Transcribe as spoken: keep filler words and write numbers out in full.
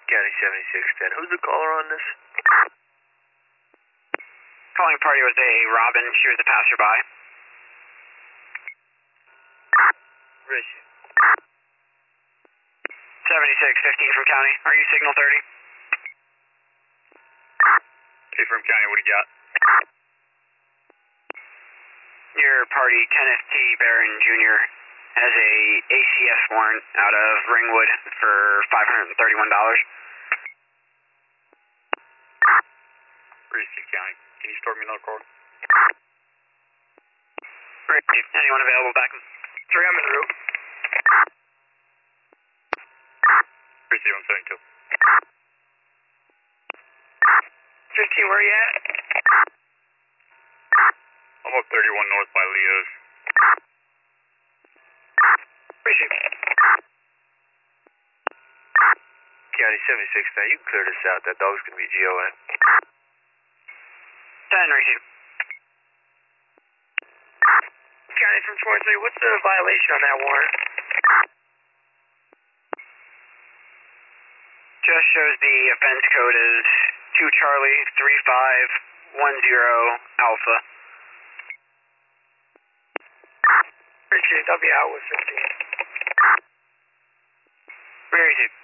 County seventy-six ten. Who's the caller on this? Calling party was a Robin. She was a passerby. Where is she? seventy-six fifteen from County. Are you signal thirty? Okay, from County, what do you got? Your party, Kenneth T. Barron Junior, has a A C S warrant out of Ringwood for five hundred thirty-one dollars. Where is she, County? Can you store me another call? Right, anyone available back? Three, I'm in the room. Receive, I'm setting two. fifteen, where are you at? I'm up thirty-one north by Leo's. Receive. County seventy-six ten. You can clear this out. That dog's going to be G O N. ten, receive. County from four three, what's the violation on that warrant? Just shows the offense code is two Charlie three five one zero Alpha. Appreciate it, I'll be out with fifteen. Where is it?